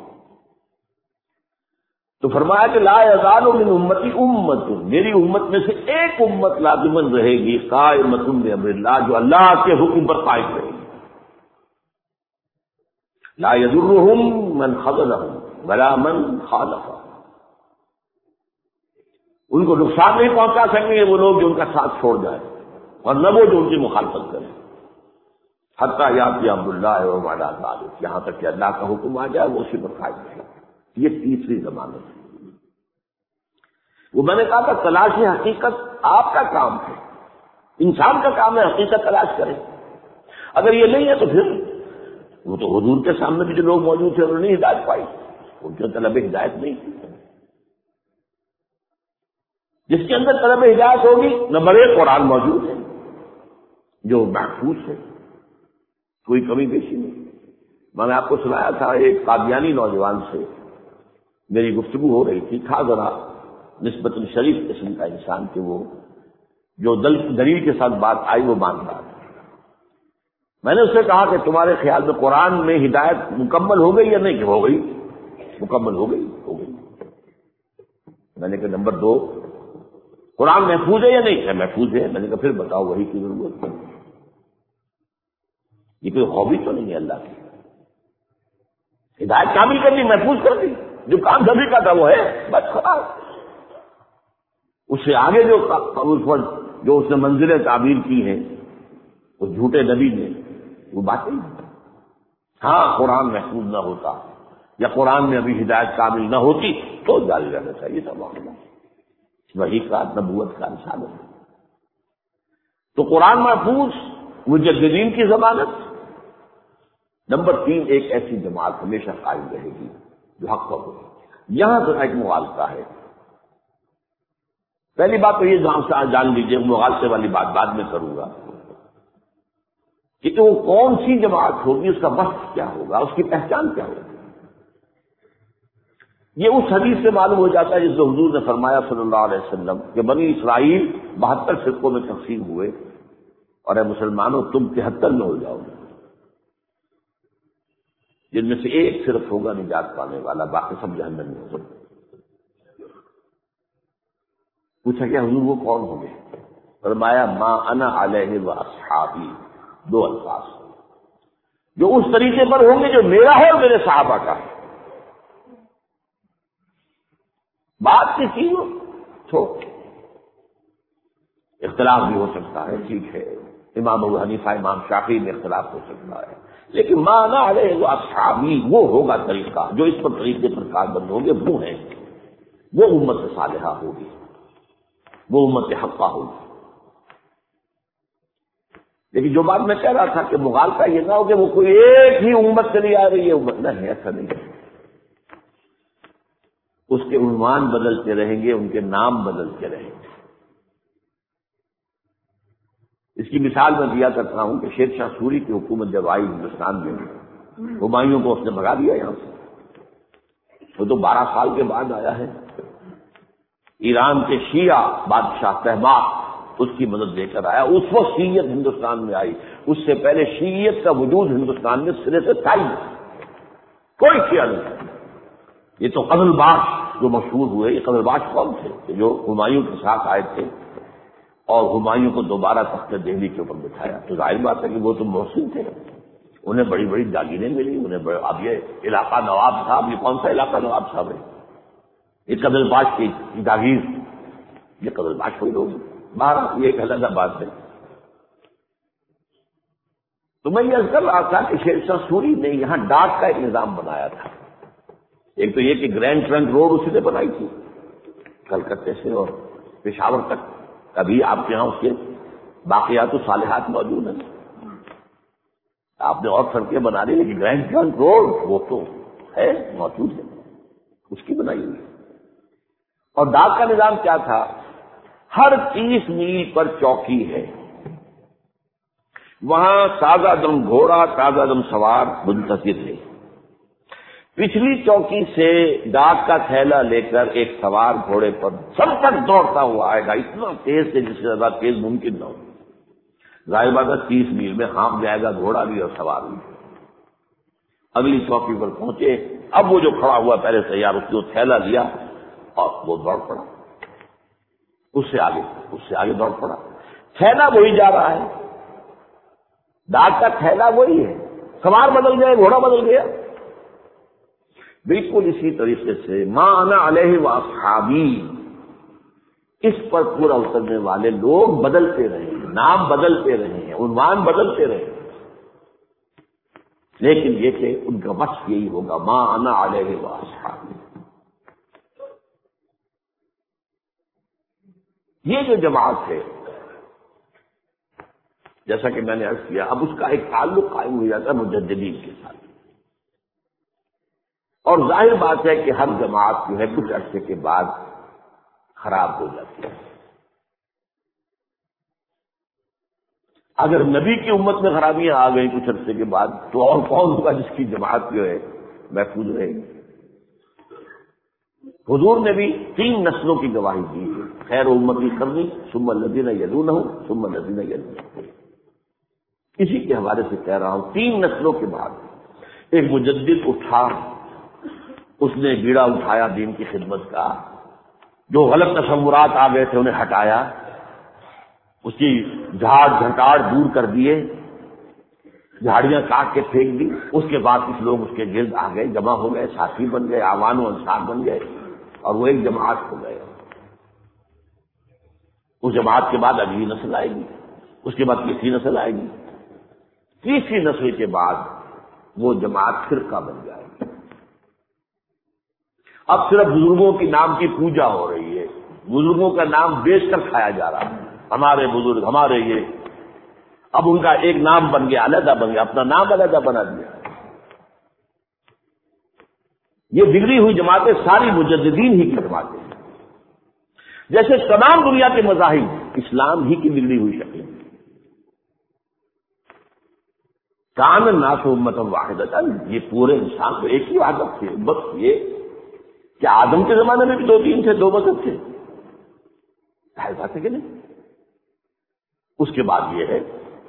تو فرمایا کہ لا یزال من امتی امت، میری امت میں سے ایک امت لازمن رہے گی قائمۃ بامر اللہ، جو اللہ کے حکم پر قائم رہے گی. لا یضرهم من خذلهم ولا من خالفهم. ان کو نقصان نہیں پہنچا سکیں گے وہ لوگ جو ان کا ساتھ چھوڑ جائیں، اور نہ وہ جو ان کی مخالفت کریں. حتیٰ یاتی امر اللہ وهم علی ذلک، یہاں تک کہ اللہ کا حکم آ جائے وہ اسی پر قائم رہے. یہ تیسری ضمانت ہے. وہ میں نے کہا تھا تلاش حقیقت آپ کا کام ہے، انسان کا کام ہے حقیقت تلاش کرے. اگر یہ نہیں ہے تو پھر وہ تو حضور کے سامنے بھی جو لوگ موجود تھے انہوں نے ہدایت پائی، ان کے طلب ہدایت نہیں تھی. جس کے اندر طلب ہدایت ہوگی، نمبر ایک قرآن موجود ہے جو محفوظ ہے، کوئی کمی بیشی نہیں. میں نے آپ کو سنایا تھا ایک قادیانی نوجوان سے میری گفتگو ہو رہی تھی، تھا ذرا نسبت شریف قسم کا انسان کہ وہ جو دلیل کے ساتھ بات آئی وہ مان رہا تھا. میں نے اس سے کہا کہ تمہارے خیال میں قرآن میں ہدایت مکمل ہو گئی یا نہیں؟ کہ ہو گئی، مکمل ہو گئی ہو گئی. میں نے کہا نمبر دو، قرآن محفوظ ہے یا نہیں؟ کہ محفوظ ہے. میں نے کہا پھر بتاؤ وہی کی ضرورت ہے. یہ کوئی ہابی تو نہیں ہے اللہ کی. ہدایت کامل کر دی، محفوظ کر دی، جو کام سبھی کا تھا وہ ہے، بس خلاص. اس سے آگے جو اس پر جو اس نے منزلیں تعبیر کی ہیں وہ جھوٹے نبی نے، وہ باتیں. ہاں قرآن محفوظ نہ ہوتا یا قرآن میں ابھی ہدایت کامل نہ ہوتی تو جاری رہنا چاہیے تھا معاملہ. وہی کا نبوت کا رسالت ہے. تو قرآن محفوظ، مجددین کی ضمانت. نمبر تین، ایک ایسی جماعت ہمیشہ قائم رہے گی جو حق پر ہو. یہاں تو ایک مغالطہ ہے. پہلی بات تو یہ جان لیجیے، مغالطے والی بات بعد میں کروں گا کہ وہ کون سی جماعت ہوگی، اس کا وصف کیا ہوگا، اس کی پہچان کیا ہوگی. یہ اس حدیث سے معلوم ہو جاتا ہے جس میں حضور نے فرمایا صلی اللہ علیہ وسلم کہ بنی اسرائیل بہتر فرقوں میں تقسیم ہوئے اور اے مسلمانوں تم تہتر میں ہو جاؤ گے، جن میں سے ایک صرف ہوگا نجات پانے والا، باقی سب جہنم میں ہوگا۔ پوچھا کہ حضور وہ کون ہوں گے؟ فرمایا ما انا علیہ و اصحابی، دو الفاظ، جو اس طریقے پر ہوں گے جو میرا ہے اور میرے صحابہ کا ہے۔ بات کی چیز چھوڑ، اختلاف بھی ہو سکتا ہے، ٹھیک ہے، امام ابو حنیفہ امام شافعی میں اختلاف ہو سکتا ہے، لیکن ما انا علیہ و اصحابی وہ ہوگا طریقہ، جو اس پر طریقے پر کاربند ہوں گے وہ ہیں، وہ امت صالحہ ہوگی، وہ امت حقہ ہوگی۔ لیکن جو بات میں کہہ رہا تھا کہ مغالطہ یہ نہ ہو کہ وہ کوئی ایک ہی امت چلی آ رہی ہے، امت نہیں، ایسا نہیں ہے، اس کے عنوان بدلتے رہیں گے، ان کے نام بدلتے رہیں گے۔ اس کی مثال میں دیا کرتا ہوں کہ شیر شاہ سوری کی حکومت جب آئی ہندوستان میں، ہمایوں کو اس نے بھگا دیا یہاں سے، وہ تو بارہ سال کے بعد آیا ہے، ایران کے شیعہ بادشاہ تہماسپ اس کی مدد لے کر آیا، اس وقت شیعیت ہندوستان میں آئی، اس سے پہلے شیعیت کا وجود ہندوستان میں سرے سے تھا ہی نہیں، کوئی شیعہ نہیں۔ یہ تو قزل باش جو مشہور ہوئے، یہ قزل باش کون تھے کہ جو ہمایوں کے ساتھ آئے تھے اور ہمایوں کو دوبارہ تخت دہلی کے اوپر بٹھایا، تو ظاہر بات ہے کہ وہ تو محسن تھے، انہیں بڑی بڑی جاگیریں ملی، انہیں بڑے، اب یہ علاقہ نواب صاحب، یہ کون سا علاقہ نواب صاحب ہے؟ یہ قزل باش کی جاگیر، یہ قزل باش کوئی لوگ، بہرحال یہ ایک علیحدہ بات ہے۔ تو میں یہ کر رہا تھا کہ شیر شاہ سوری نے یہاں ڈاک کا ایک نظام بنایا تھا، ایک تو یہ کہ گرینڈ ٹرنک روڈ اسی نے بنائی تھی کلکتے سے اور پشاور تک، ابھی آپ کے یہاں اس کے باقیات و صالحات موجود ہیں، آپ نے اور سڑکیں بنا لی، لیکن گرینڈ ٹرنک روڈ وہ تو ہے، موجود ہے، اس کی بنائی ہوئی۔ اور ڈاک کا نظام کیا تھا؟ ہر تیس میل پر چوکی ہے، وہاں تازہ دم گھوڑا تازہ دم سوار منتظر ہے، پچھلی چوکی سے ڈاک کا تھیلا لے کر ایک سوار گھوڑے پر سب تک دوڑتا ہوا آئے گا، اتنا تیز سے جس سے زیادہ تیز ممکن نہ ہو، ظاہر بات ہے تیس میل میں ہانپ جائے گا گھوڑا بھی اور سوار بھی۔ اگلی چوکی پر پہنچے، اب وہ جو کھڑا ہوا پہلے تیار، اس نے تھیلا لیا اور وہ دوڑ پڑا، اس سے آگے اس سے آگے دوڑ پڑا، تھیلا وہی جا رہا ہے، ڈاک کا تھیلا وہی ہے، سوار بدل گئے، گھوڑا بدل گیا۔ بالکل اسی طریقے سے ما انا علیہ و اصحابی، اس پر پورا اترنے والے لوگ بدلتے رہے ہیں، نام بدلتے رہے ہیں، عنوان بدلتے رہے ہیں، لیکن یہ کہ ان کا وصف یہی ہوگا ما انا علیہ و اصحابی۔ یہ جو جماعت ہے، جیسا کہ میں نے عرض کیا، اب اس کا ایک تعلق قائم ہو جاتا ہے مجددین کے ساتھ، اور ظاہر بات ہے کہ ہر جماعت جو ہے کچھ عرصے کے بعد خراب ہو جاتی ہے۔ اگر نبی کی امت میں خرابیاں آ گئیں کچھ عرصے کے بعد، تو اور کون ہوگا جس کی جماعت جو ہے محفوظ رہے گی؟ حضور نے بھی تین نسلوں کی گواہی دی ہے، خیر امتی قرنی ثم الذین یلونہم ثم الذین یلونہم، اسی کے حوالے سے کہہ رہا ہوں، تین نسلوں کے بعد ایک مجدد اٹھا، اس نے بیڑا اٹھایا دین کی خدمت کا، جو غلط تصورات آ گئے تھے انہیں ہٹایا، اس کی جھاڑ جھنکاڑ دور کر دیے، جھاڑیاں کاٹ کے پھینک دی، اس کے بعد کچھ لوگ اس کے گرد آ گئے، جمع ہو گئے، ساتھی بن گئے، اعوان و انصار بن گئے، اور وہ ایک جماعت ہو گئے۔ اس جماعت کے بعد اگلی نسل آئے گی، اس کے بعد تیسری نسل آئے گی، تیسری نسل کے بعد وہ جماعت فرقہ بن جائے گی۔ اب صرف بزرگوں کی نام کی پوجا ہو رہی ہے، بزرگوں کا نام بیچ کر کھایا جا رہا ہے، ہمارے بزرگ ہمارے یہ، اب ان کا ایک نام بن گیا، علیحدہ بن گیا، اپنا نام علیحدہ بنا دیا۔ یہ بگڑی ہوئی جماعتیں ساری مجددین ہی کی جماعتیں ہیں، جیسے تمام دنیا کے مذاہب اسلام ہی کی بگڑی ہوئی شکل۔ کان الناس امۃ واحدۃ، یہ پورے انسان کو ایک ہی عادت تھی، بس یہ کہ آدم کے زمانے میں بھی دو تین تھے، دو مذہب تھے، ظاہر بات ہے کہ نہیں۔ اس کے بعد یہ ہے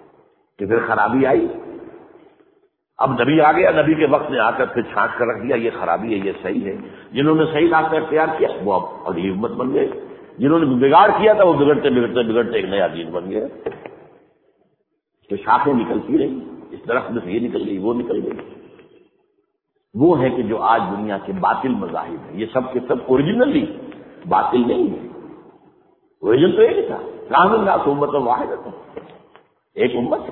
کہ پھر خرابی آئی. اب نبی آ گیا, نبی کے وقت نے آ کر پھر چھانٹ کر رکھ دیا یہ خرابی ہے یہ صحیح ہے. جنہوں نے صحیح راستہ اختیار کیا وہ اب علی امت بن گئے, جنہوں نے بگاڑ کیا تھا وہ بگڑتے بگڑتے بگڑتے ایک نیا دین بن گئے. تو شاخیں نکلتی رہی, اس درخت میں سے یہ نکل گئی وہ نکل گئی. وہ ہے کہ جو آج دنیا کے باطل مذاہب ہیں, یہ سب کے سب اوریجنلی باطل نہیں ہے. اوریجن تو ایک تھا, کام الناس امت واحد تھا, ایک امت ہے.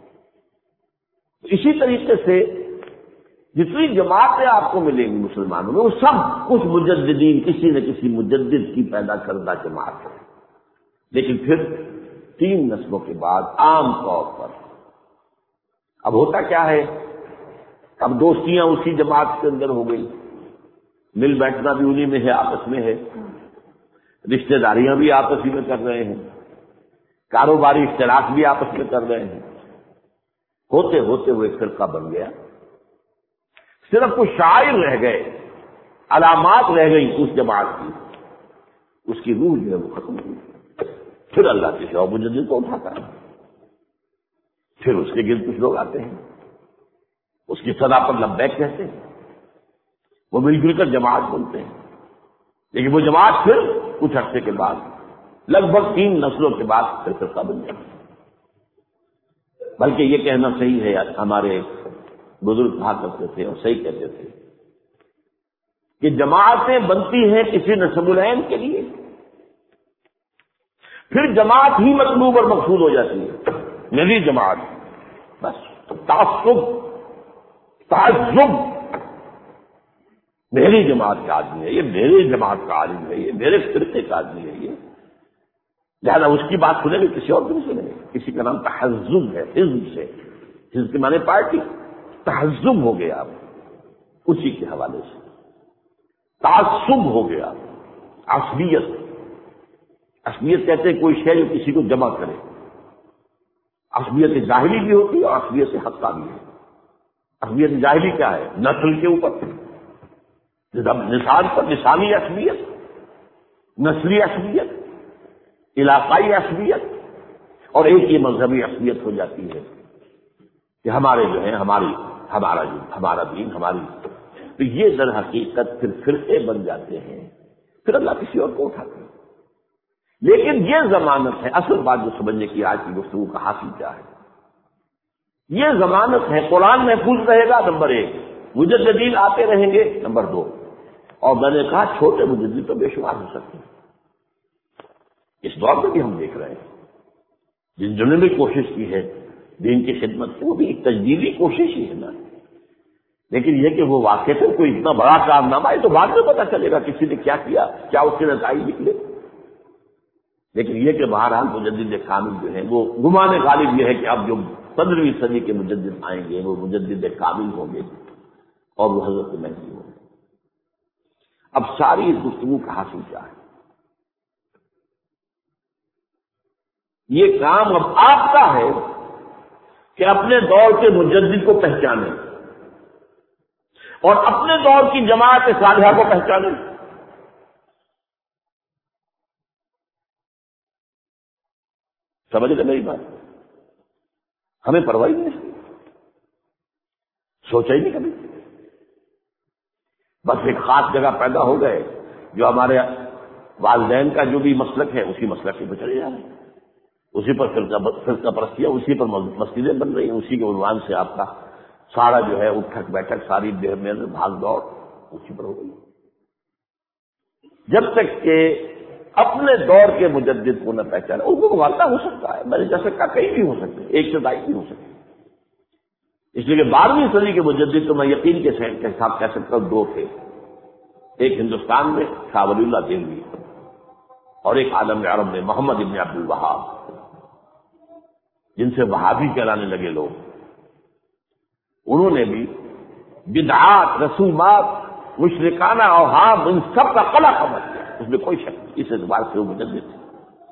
اسی طریقے سے جتنی جماعتیں آپ کو ملیں گی مسلمانوں میں وہ سب کچھ مجددین, کسی نہ کسی مجدد کی پیدا کردہ جماعت ہے. لیکن پھر تین نسلوں کے بعد عام طور پر اب ہوتا کیا ہے, اب دوستیاں اسی جماعت کے اندر ہو گئی, مل بیٹھنا بھی انہی میں ہے, آپس میں ہے, رشتہ داریاں بھی آپس ہی میں کر رہے ہیں, کاروباری اشتراک بھی آپس میں کر رہے ہیں. ہوتے ہوتے وہ ایک فرقہ بن گیا. صرف کچھ شاعر رہ گئے, علامات رہ گئی اس جماعت کی, اس کی روح جو ہے وہ ختم ہوئی. پھر اللہ کے سوا مجدد کو اٹھاتا ہے, پھر اس کے گرد کچھ لوگ آتے ہیں, اس کی صدا پر لبیک کہتے ہیں, وہ مل جل کر جماعت بنتے ہیں. لیکن وہ جماعت پھر کچھ عرصے کے بعد لگ بھگ تین نسلوں کے بعد پھر فرقہ بن جاتا ہے. بلکہ یہ کہنا صحیح ہے, ہمارے بزرگ کہا کرتے تھے اور صحیح کہتے تھے کہ جماعتیں بنتی ہیں کسی نسب العین کے لیے, پھر جماعت ہی مطلوب اور مقصود ہو جاتی ہے. میری جماعت بس تعصب تعصب میری جماعت کا آدمی ہے, یہ میری جماعت کا عالم ہے, یہ میرے فرقے کا آدمی ہے, یہ لہٰذا اس کی بات سنیں گے, کسی اور کو نہیں سنیں گے. کسی کا نام تحزب ہے, حزب سے, حزب کے معنی پارٹی, تحزب ہو گیا اب اسی کے حوالے سے. تعصب ہو گیا, عصبیت. عصبیت کہتے ہیں کوئی شے جو کسی کو جمع کرے. عصبیت ظاہری بھی ہوتی ہے اور عصبیت حقہ بھی ہے. عصبیت ظاہری کیا ہے, نسل کے اوپر نشان پر نشانی عصبیت, نسلی عصبیت, علاقائی عصبیت, اور ایک یہ مذہبی عصبیت ہو جاتی ہے کہ ہمارے جو ہے ہماری ہمارا جو ہمارا دین ہماری. تو یہ در حقیقت پھر فرقے بن جاتے ہیں, پھر اللہ کسی اور کو اٹھاتے ہیں. لیکن یہ ضمانت ہے, اصل بات جو سمجھنے کی آج کی گفتگو کا حاصل کیا ہے, یہ ضمانت ہے قرآن محفوظ رہے گا نمبر ایک, مجددین آتے رہیں گے نمبر دو, اور میں نے کہا چھوٹے مجدد تو بے شمار ہو سکتے ہیں. اس دور میں بھی ہم دیکھ رہے ہیں جن جنہوں نے بھی کوشش کی ہے دین کی خدمت کی, وہ بھی ایک تجدیدی کوشش ہی ہے نا. لیکن یہ کہ وہ واقع تھا کوئی اتنا بڑا کارنامہ ہے تو بعد میں پتہ چلے گا کسی نے کیا کیا, کیا اس کے نتائج نکلے. لیکن یہ کہ بہرحال مجدد کامل جو ہے وہ گمان غالب یہ ہے کہ اب جو پندرہویں صدی کے مجدد آئیں گے وہ مجدد کامل ہوں گے اور وہ حضرت مہدی ہوں گے. اب ساری اس گفتگو کا حاصل کیا ہے, یہ کام اب آپ کا ہے کہ اپنے دور کے مجدد کو پہچانیں اور اپنے دور کی جماعت صالحہ کو پہچانیں. سمجھ گئے میری بات؟ ہمیں پرواہ ہی نہیں, سوچا ہی نہیں کبھی. بس ایک خاص جگہ پیدا ہو گئے جو ہمارے والدین کا جو بھی مسلک ہے اسی مسلک کے پہ چلے جا رہے ہیں, اسی پر فرقہ فرقہ پرستیاں, اسی پر مسجدیں بن رہی ہیں, اسی کے عنوان سے آپ کا سارا جو ہے اٹھک بیٹھک ساری دیر میں بھاگ دوڑ اسی پر ہو گئی. جب تک کہ اپنے دور کے مجدد کو نہ پہچانا, ان کو مغالطہ ہو سکتا ہے, میں نے جیسے کہا کہیں بھی ہو سکتے, ایک سے دائی بھی ہو سکتے. اس لیے کہ بارہویں صدی کے مجدد تو میں یقین کے ساتھ کہہ سکتا ہوں دو تھے, ایک ہندوستان میں شاہ ولی اللہ دہلوی اور ایک عالم عرب میں محمد ابن عبد الوہاب, جن سے وہابی کہلانے لگے لوگ. انہوں نے بھی بدعات, رسومات, مشرکانہ اوہام, ان سب کا قلع قمع کیا, اس میں کوئی شک نہیں. اس اعتبار سے وہ مجدد تھے.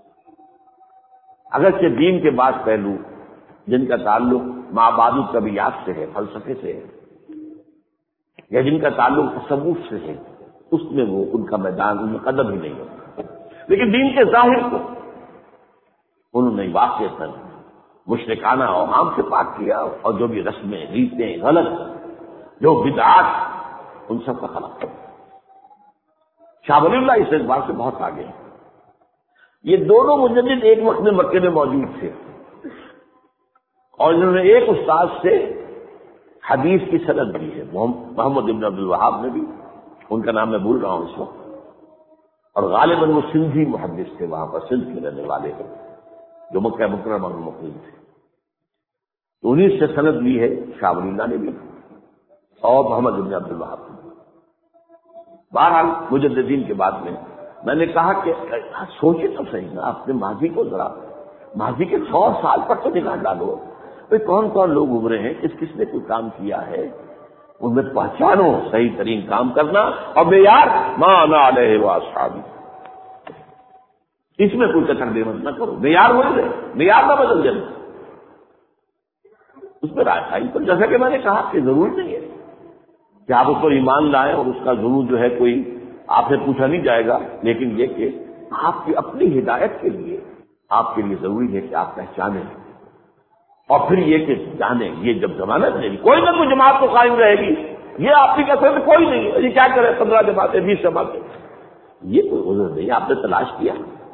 اگرچہ دین کے بعض پہلو جن کا تعلق معبادت طبیعت سے ہے, فلسفے سے ہے, یا جن کا تعلق تصوف سے ہے, اس میں وہ ان کا میدان ان میں قدم ہی نہیں ہوتا. لیکن دین کے ظاہر کو انہوں نے واقعتاً مشرکانہ اوہام سے پاک کیا، اور جو بھی رسمیں ریتیں غلط جو بدعات ان سب کا خلا کیا۔ شاہ ولی اللہ اس اعتبار سے بہت آگے ہیں۔ یہ دونوں مجدد ایک وقت میں مکے میں موجود تھے، اور انہوں نے ایک استاد سے حدیث کی سند دی ہے، محمد ابن عبد الوہاب نے بھی، ان کا نام میں بھول رہا ہوں اس وقت، اور غالباً وہ سندھی محدث تھے، وہاں پر سندھ کے رہنے والے ہیں جو مکہ مکرمہ میں مقیم تھے، تو انہیں سے سند لی ہے شاہ ولی اللہ نے بھی اور محمد ابن عبد الوہاب نے۔ بہرحال مجددین کے بعد میں میں نے کہا کہ سوچے تو صحیح نا، اپنے ماضی کو ذرا، ماضی کے سو سال پر تو نگاہ ڈالو، بھائی کون کون لوگ ابھرے ہیں، کس کس نے کوئی کام کیا ہے، ان میں پہچانو، صحیح ترین کام کرنا، اور معیار ما انا علیہ واصحابی، اس میں کوئی کثر بے مت نہ کرو، معیار وہی رہے، معیار نہ بدل دینا، اس میں رائے خائی پر، جیسا کہ میں نے کہا کہ ضروری نہیں ہے کہ آپ اس پر ایمان لائیں اور اس کا ضرور جو ہے کوئی آپ سے پوچھا نہیں جائے گا، لیکن یہ کہ آپ کی اپنی ہدایت کے لیے آپ کے لیے ضروری ہے کہ آپ پہچانیں، اور پھر یہ کہ جانیں یہ جب ضمانت نہیں، کوئی نہ کوئی جماعت تو قائم رہے گی، یہ آپ کی کثرت میں کوئی نہیں ہے، یہ کیا کرے پندرہ جماعتیں بیس جماعتیں، یہ کوئی عذر نہیں، آپ نے تلاش کیا،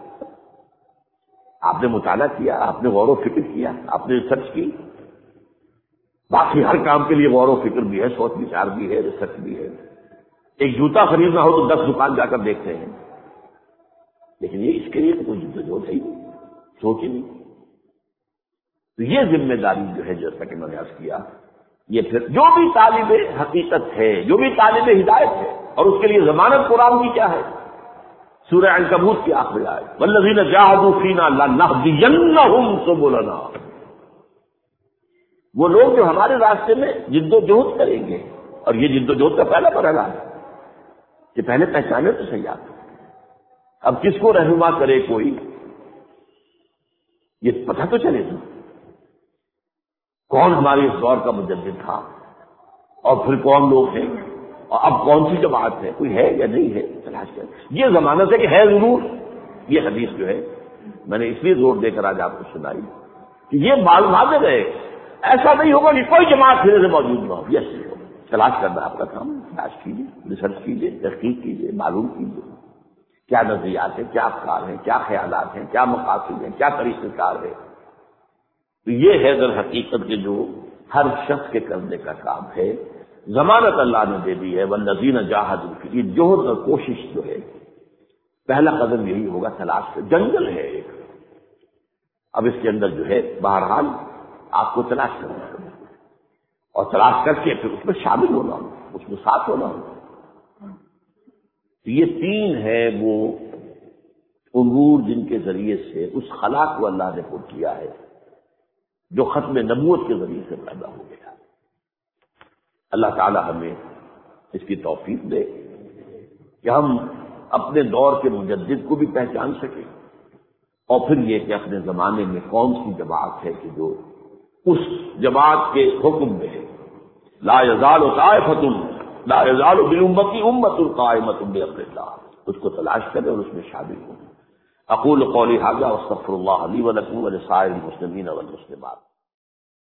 آپ نے مطالعہ کیا، آپ نے غور و فکر کیا، آپ نے ریسرچ کی، باقی ہر کام کے لیے غور و فکر بھی ہے، سوچ وچار بھی ہے، ریسرچ بھی ہے، ایک جوتا خریدنا ہو تو دس دکان جا کر دیکھتے ہیں، لیکن یہ اس کے لیے تو کوئی جدوجہد ہے ہی نہیں، سوچ ہی نہیں، تو یہ ذمہ داری جو ہے جیسا کہ میں نے عرض کیا، یہ پھر جو بھی طالب حقیقت ہے، جو بھی طالب ہدایت ہے، اور اس کے لیے ضمانت قرآن کی کیا ہے، سورہ عنکبوت کی آخری آیت، والذین جاہدوا فینا لنہدینہم سبلنا، وہ لوگ جو ہمارے راستے میں جد و جہد کریں گے، اور یہ جد و جہد کا پہلا مرحلہ ہے کہ پہلے پہچانے تو صحیح آپ، اب کس کو رہنما کرے کوئی، یہ پتہ تو چلے گا کون ہمارے اس دور کا مجدد تھا، اور پھر کون لوگ ہیں، اور اب کون سی جماعت ہے، کوئی ہے یا نہیں ہے، تلاش کریں، یہ ضمانت ہے کہ ہے ضرور، یہ حدیث جو ہے میں نے اس لیے زور دے کر آج آپ کو سنائی کہ یہ بال واضح رہے، ایسا نہیں ہوگا کہ کوئی جماعت پھر سے موجود نہ ہو، یہ صحیح ہوگا، تلاش کرنا آپ کا کام، تلاش کیجیے، ریسرچ کیجیے، تحقیق کیجیے، معلوم کیجیے کیا نظریات ہیں، کیا افکار ہیں، کیا خیالات ہیں، کیا مقاصد ہیں، کیا طریقہ کار ہے، تو یہ ہے در حقیقت کے جو ہر شخص کے کرنے کا کام ہے، ضمانت اللہ نے دے دی ہے، والذین جاہدوا فی، یہ جوہد اور کوشش جو ہے پہلا قدم یہی ہوگا، تلاش کا جنگل ہے ایک، اب اس کے اندر جو ہے بہرحال آپ کو تلاش کرنا ہے، اور تلاش کر کے پھر اس میں شامل ہونا ہوگا، اس میں ساتھ ہونا ہوگا، تو یہ تین ہے وہ امور جن کے ذریعے سے اس خلا کو اللہ نے پُر کیا ہے جو ختم نبوت کے ذریعے سے پیدا ہو گیا۔ اللہ تعالی ہمیں اس کی توفیق دے کہ ہم اپنے دور کے مجدد کو بھی پہچان سکیں، اور پھر یہ کہ اپنے زمانے میں کون سی جماعت ہے کہ جو اس جماعت کے حکم میں ہے، لا یزال طائفۃ لا یزال بالامتی امۃ قائمۃ بامر اللہ، اس کو تلاش کریں اور اس میں شامل ہوں۔ اقول قولی ھذا واستغفر اللہ لی ولکم ولسائر المسلمین والمسلمات۔